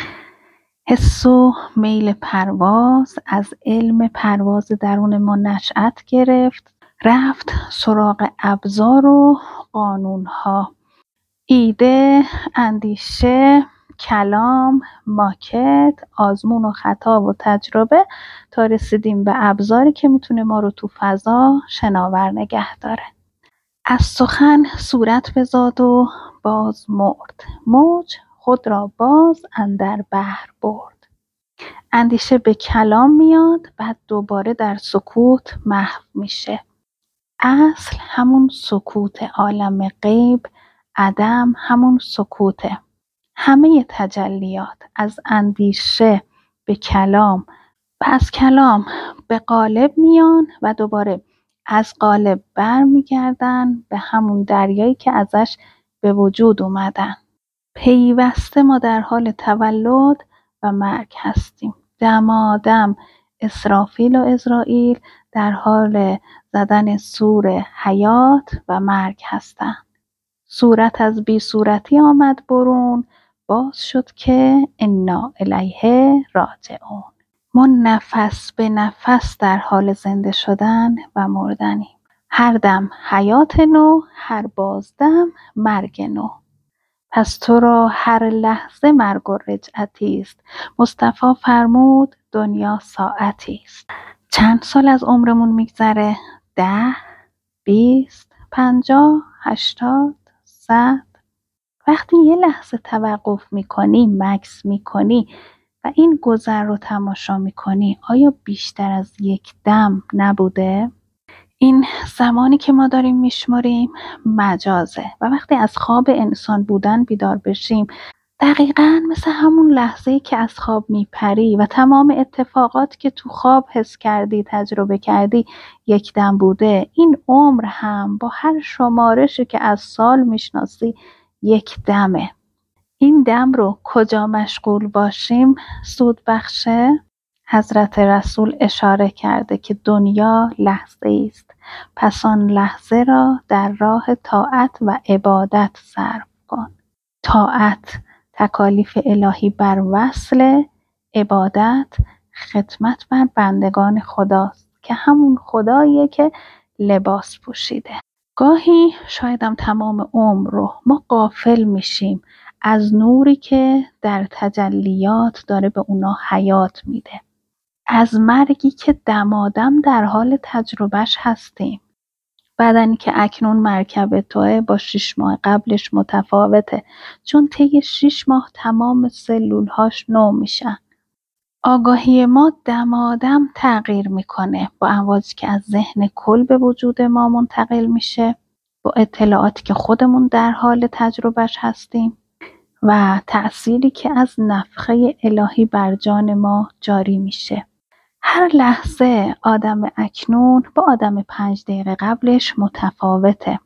حس و میل پرواز از علم پرواز درون ما نشأت گرفت، رفت سراغ ابزار و قانونها، ایده، اندیشه، کلام، ماکت، آزمون و خطا و تجربه تا رسیدیم به ابزاری که میتونه ما رو تو فضا شناور نگه داره. از سخن صورت بزاد و باز مرد، موج خود را باز اندر بحر برد. اندیشه به کلام میاد، بعد دوباره در سکوت محو میشه. اصل همون سکوت عالم غیب، عدم همون سکوته. همه تجلیات از اندیشه به کلام و از کلام به قالب میان و دوباره از قالب بر میگردن به همون دریایی که ازش به وجود اومدن. پیوسته ما در حال تولد و مرگ هستیم. دمادم اسرافیل و عزرائیل در حال زدن سور حیات و مرگ هستند. صورت از بی صورتی آمد برون، باز شد که انا الیه راجعون. ما نفس به نفس در حال زنده شدن و مردنیم. هر دم حیات نو، هر بازدم مرگ نو. پس تو را هر لحظه مرگ و رجعتی است. مصطفی فرمود دنیا ساعتی است. چند سال از عمرمون میگذره؟ ده، بیست، پنجاه، هشتاد، صد. وقتی یه لحظه توقف میکنی، مکث میکنی و این گذر رو تماشا میکنی، آیا بیشتر از یک دم نبوده؟ این زمانی که ما داریم میشماریم مجازه و وقتی از خواب انسان بودن بیدار بشیم دقیقاً مثل همون لحظه‌ای که از خواب میپری و تمام اتفاقات که تو خواب حس کردی، تجربه کردی یک دم بوده، این عمر هم با هر شمارشی که از سال میشناسی یک دمه. این دم رو کجا مشغول باشیم سود بخشه؟ حضرت رسول اشاره کرده که دنیا لحظه است، پس آن لحظه را در راه طاعت و عبادت صرف کن. طاعت تکالیف الهی بر وصل، عبادت خدمت بر بندگان خداست که همون خداییه که لباس پوشیده. گاهی شایدم تمام عمر رو ما غافل میشیم از نوری که در تجلیات داره به اونا حیات میده، از مرگی که دمادم در حال تجربهش هستیم. بدنی که اکنون مرکب توه با شش ماه قبلش متفاوته، چون طی شش ماه تمام سلولهاش نو میشن. آگاهی ما دمادم تغییر میکنه با امواجی که از ذهن کل به وجود ما منتقل میشه، با اطلاعاتی که خودمون در حال تجربهش هستیم و تأثیری که از نفخه الهی بر جان ما جاری میشه. هر لحظه آدم اکنون با آدم پنج دقیقه قبلش متفاوته،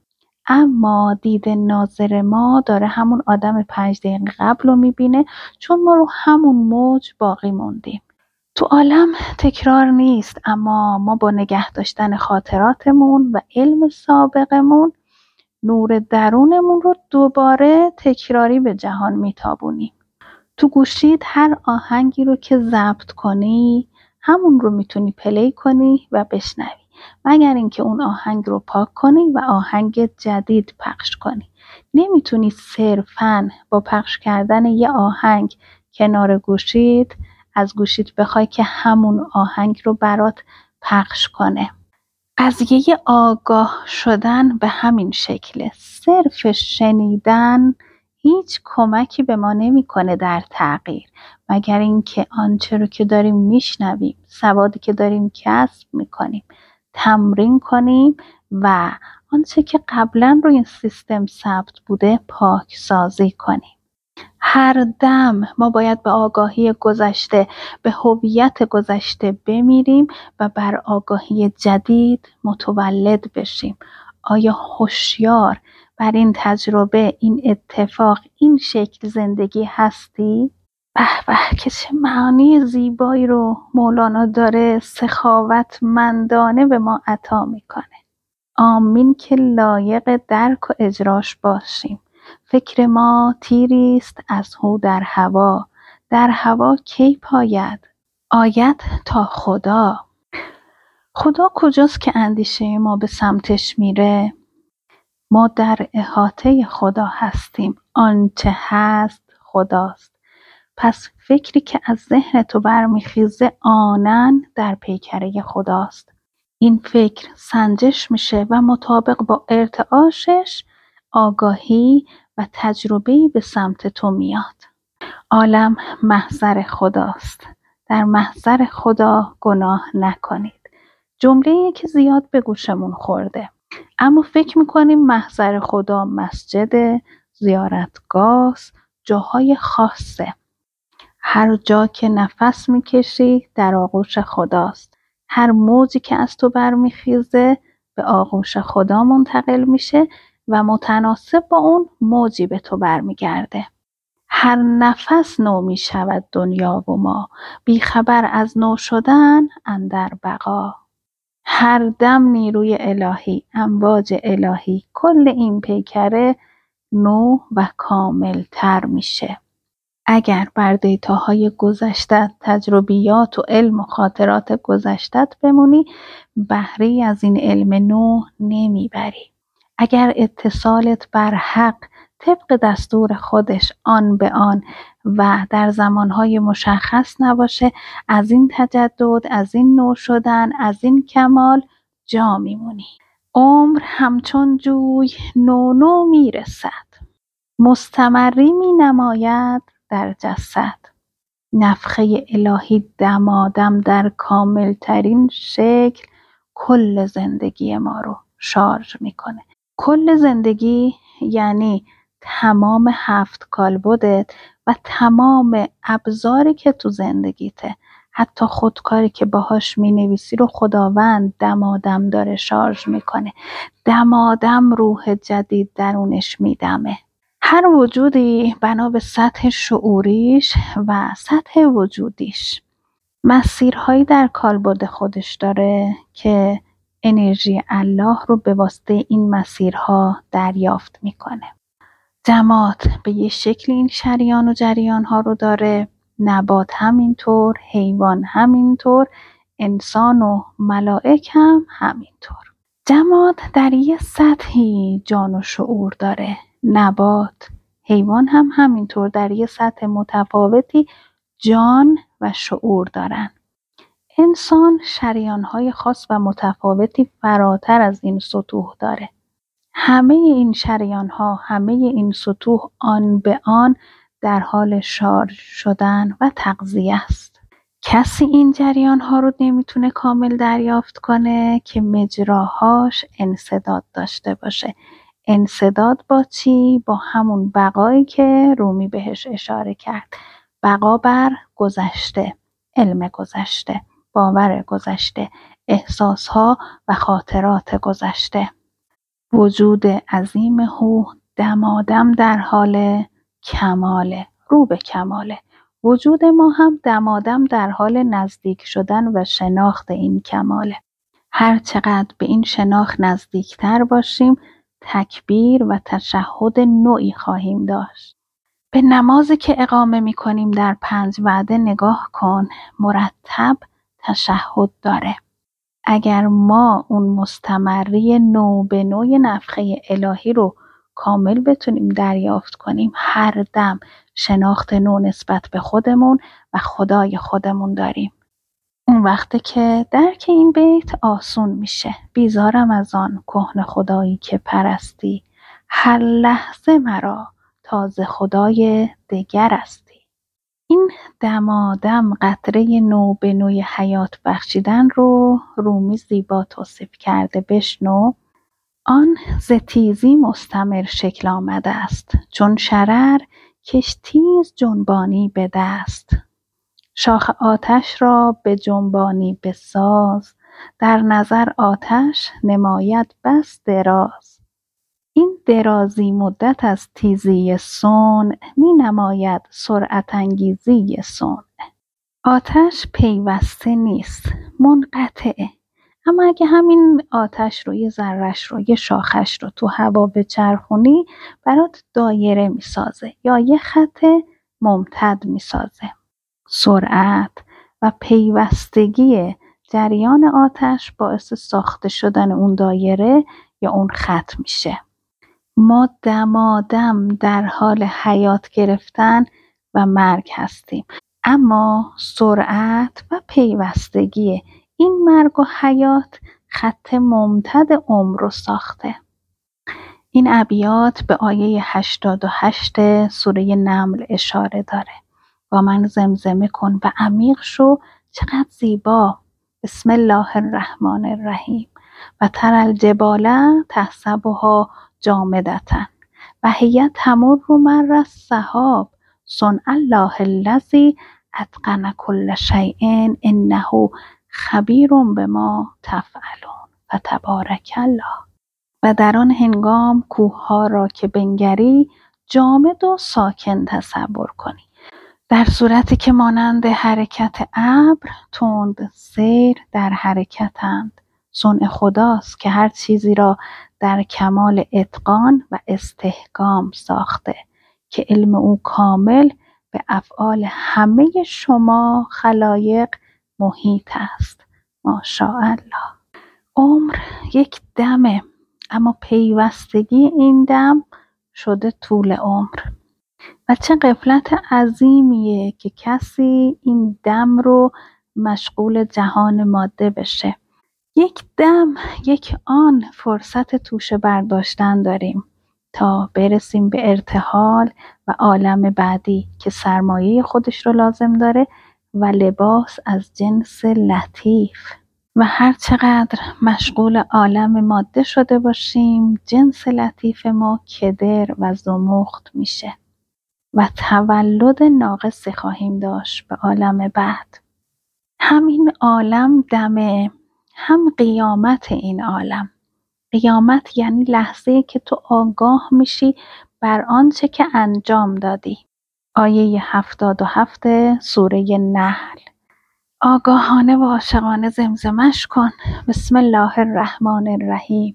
اما دید ناظر ما داره همون آدم پنج دقیقه قبل رو میبینه، چون ما رو همون موج باقی موندیم. تو عالم تکرار نیست، اما ما با نگه داشتن خاطراتمون و علم سابقمون نور درونمون رو دوباره تکراری به جهان میتابونیم. تو گوشیت هر آهنگی رو که ضبط کنی همون رو میتونی پلی کنی و بشنوی، مگر اینکه اون آهنگ رو پاک کنی و آهنگ جدید پخش کنی. نمیتونی صرفاً با پخش کردن یه آهنگ کنار گوشیت از گوشیت بخوای که همون آهنگ رو برات پخش کنه. قضیه آگاه شدن به همین شکله. صرف شنیدن هیچ کمکی به ما نمیکنه در تغییر، مگر اینکه آنچه رو که داریم میشنویم، سوادی که داریم کسب میکنیم، تمرین کنیم و آنچه که قبلا روی این سیستم ثبت بوده پاک سازی کنیم. هر دم ما باید به آگاهی گذشته، به هویت گذشته بمیریم و بر آگاهی جدید متولد بشیم. آیا هوشیار بر این تجربه، این اتفاق، این شکل زندگی هستی؟ به به که چه معانی زیبایی رو مولانا داره سخاوتمندانه به ما عطا میکنه. آمین که لایق درک و اجراش باشیم. فکر ما تیریست از هو در هوا، در هوا کی پاید؟ آید تا خدا. خدا کجاست که اندیشه ما به سمتش میره؟ ما در احاطه خدا هستیم. آنچه هست خداست. پس فکری که از ذهن تو برمیخیزه آنن در پیکره خداست. این فکر سنجش میشه و مطابق با ارتعاشش آگاهی و تجربه‌ای به سمت تو میاد. عالم محضر خداست. در محضر خدا گناه نکنید. جمله‌ای که زیاد به گوشمون خورده. اما فکر میکنیم محضر خدا مسجد، زیارتگاه، جاهای خاصه. هر جا که نفس میکشی در آغوش خداست. هر موجی که از تو برمیخیزه به آغوش خدا منتقل میشه و متناسب با اون موجی به تو برمیگرده. هر نفس نو میشود دنیا و ما، بیخبر از نو شدن اندر بقا. هر دم نیروی الهی، امواج الهی، کل این پیکره نو و کامل تر میشه. اگر بر دیتاهای گذشته، تجربیات و علم و خاطرات گذشتت بمونی، بهره از این علم نو نمیبری. اگر اتصالت بر حق طبق دستور خودش آن به آن و در زمانهای مشخص نباشه، از این تجدد، از این نو شدن، از این کمال جا میمونی. عمر همچون جوی نو نو میرسد، مستمری می نماید در جسد. نفخه الهی دمادم در کامل ترین شکل کل زندگی ما رو شارژ میکنه. کل زندگی یعنی تمام هفت کالبدت و تمام ابزاری که تو زندگیته. حتی خودکاری که باهاش می نویسی رو خداوند دمادم داره شارژ میکنه. دمادم روح جدید درونش میدمه. هر وجودی بنا به سطح شعوریش و سطح وجودیش مسیرهایی در کالبد خودش داره که انرژی الله رو به واسطه این مسیرها دریافت میکنه. جماد به یه شکل این شریان و جریان ها رو داره، نبات همینطور، حیوان همینطور، انسان و ملائک هم همینطور. جماد در یه سطحی جان و شعور داره، نبات، حیوان هم همینطور در یه سطح متفاوتی جان و شعور دارن. انسان شریان‌های خاص و متفاوتی فراتر از این سطوح داره. همه این شریان‌ها، همه این سطوح آن به آن در حال شارژ شدن و تغذیه است. کسی این جریان‌ها رو نمیتونه کامل دریافت کنه که مجراهاش انسداد داشته باشه. انسداد با چی؟ با همون بقایی که رومی بهش اشاره کرد. بقا بر گذشته، علم گذشته، باور گذشته، احساسها و خاطرات گذشته. وجود عظیم هو دمادم در حال کماله، رو به کماله. وجود ما هم دمادم در حال نزدیک شدن و شناخت این کماله. هر چقدر به این شناخت نزدیکتر باشیم، تکبیر و تشهد نوعی خواهیم داشت. به نمازی که اقامه می کنیم در پنج وعده نگاه کن، مرتب تشهد داره. اگر ما اون مستمری نو به نوع نفخه الهی رو کامل بتونیم دریافت کنیم، هر دم شناخت نو نسبت به خودمون و خدای خودمون داریم. اون وقته که درک این بیت آسون میشه. بیزارم از آن کهنه خدایی که پرستی، هر لحظه مرا تازه خدای دگر استی. این دمادم قطره نو به نوع حیات بخشیدن رو رومی زیبا توصیف کرده. بشنو: آن ز تیزی مستمر شکل آمده است، چون شرر کش تیز جنبانی به دست. شاخ آتش را به جنبانی به ساز، در نظر آتش نماید بس دراز. این درازی مدت از تیزی صنع، می نماید سرعت انگیزی صنع. آتش پیوسته نیست، منقطعه. اما اگه همین آتش رو، یه ذره‌اش رو، یه شاخش رو تو هوا بچرخونی، برات دایره می سازه یا یه خط ممتد می سازه. سرعت و پیوستگی جریان آتش باعث ساخته شدن اون دایره یا اون خط میشه. ما دمادم در حال حیات گرفتن و مرگ هستیم، اما سرعت و پیوستگی این مرگ و حیات خط ممتد عمر رو ساخته. این ابیات به آیه هشتاد و هشت سوره نمل اشاره داره. با من زمزمه کن و عمیق شو، چقدر زیبا. بسم الله الرحمن الرحیم. و تر الجبال تحسبها جامدة و هی تمر مر السحاب صنع الله الذی اتقن کل شیء انه خبیر بما تفعلون فتبارک الله. و در آن هنگام کوه‌ها را که بنگری جامد و ساکن تصور کنی، در صورتی که مانند حرکت ابر تند سیر در حرکتند. صنع خداست که هر چیزی را در کمال اتقان و استحکام ساخته که علم او کامل به افعال همه شما خلایق محیط است. ماشاءالله. عمر یک دمه، اما پیوستگی این دم شده طول عمر. و چه غفلت عظیمیه که کسی این دم رو مشغول جهان ماده بشه. یک دم، یک آن فرصت توشه برداشتن داریم تا برسیم به ارتحال و عالم بعدی که سرمایه خودش رو لازم داره و لباس از جنس لطیف. و هر چقدر مشغول عالم ماده شده باشیم، جنس لطیف ما کدر و زمخت میشه و تولد ناقصی خواهیم داشت به عالم بعد. همین عالم دمه، هم قیامت این عالم. قیامت یعنی لحظه‌ای که تو آگاه میشی بر آنچه که انجام دادی. آیه هفتاد و هفت سوره نحل. آگاهانه و عاشقانه زمزمش کن. بسم الله الرحمن الرحیم.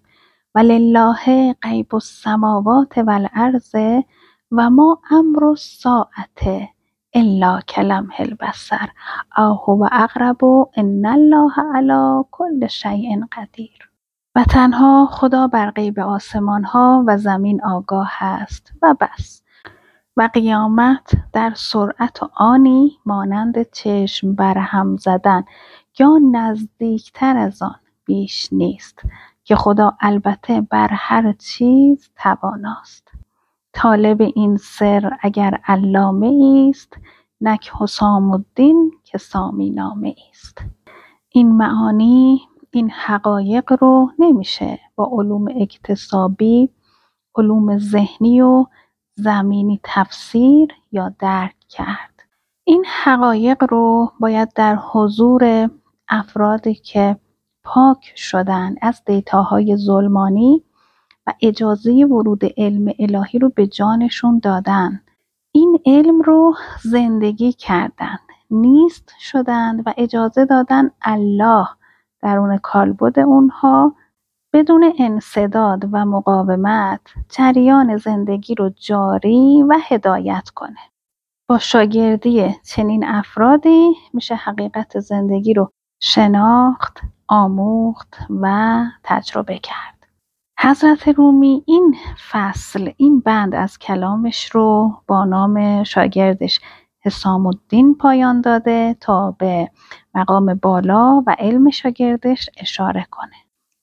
ولله غیب السماوات والارض و ما امر الساعة الا کلمح البصر او هو اقرب ان الله علی کل شیء قدیر. و تنها خدا بر غیب آسمان ها و زمین آگاه است و بس. و قیامت در سرعت و آنی مانند چشم برهم زدن یا نزدیکتر از آن بیش نیست که خدا البته بر هر چیز تواناست. طالب این سر اگر علامه است، نک حسام الدین که سامی نامه است. این معانی، این حقایق رو نمیشه با علوم اکتسابی، علوم ذهنی و زمینی تفسیر یا درک کرد. این حقایق رو باید در حضور افرادی که پاک شدن از دیتاهای ظلمانی و اجازه ورود علم الهی رو به جانشون دادن، این علم رو زندگی کردن، نیست شدند و اجازه دادن الله درون کالبد اونها بدون انسداد و مقاومت جریان زندگی رو جاری و هدایت کنه. با شاگردی چنین افرادی میشه حقیقت زندگی رو شناخت، آموخت و تجربه کرد. حضرت رومی این فصل، این بند از کلامش رو با نام شاگردش حسام الدین پایان داده تا به مقام بالا و علم شاگردش اشاره کنه.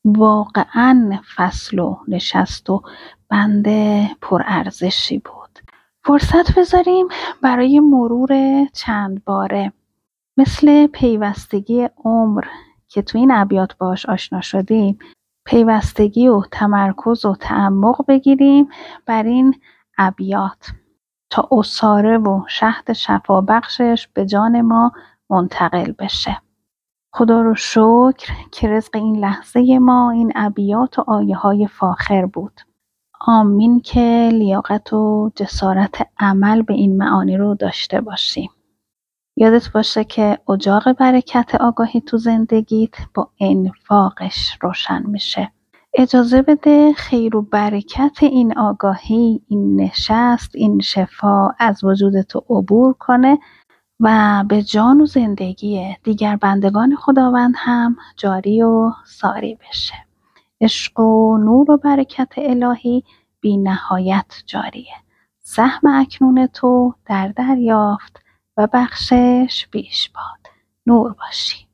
واقعاً فصل و نشست و بند پرارزشی بود. فرصت بذاریم برای مرور چند باره مثل پیوستگی عمر که تو این ابیات باش آشنا شدیم، پیوستگی و تمرکز و تعمق بگیریم بر این ابیات تا اساره و شهد شفا بخشش به جان ما منتقل بشه. خدا رو شکر که رزق این لحظه ما این ابیات و آیه های فاخر بود. آمین که لیاقت و جسارت عمل به این معانی رو داشته باشیم. یادت باشه که اجاق برکت آگاهی تو زندگیت با انفاقش روشن میشه. اجازه بده خیر و برکت این آگاهی، این نشست، این شفا از وجود تو عبور کنه و به جان و زندگی دیگر بندگان خداوند هم جاری و ساری بشه. عشق و نور و برکت الهی بی نهایت جاریه. سهم اکنون تو در دریافت و بخشش بیش باد. نور باشی.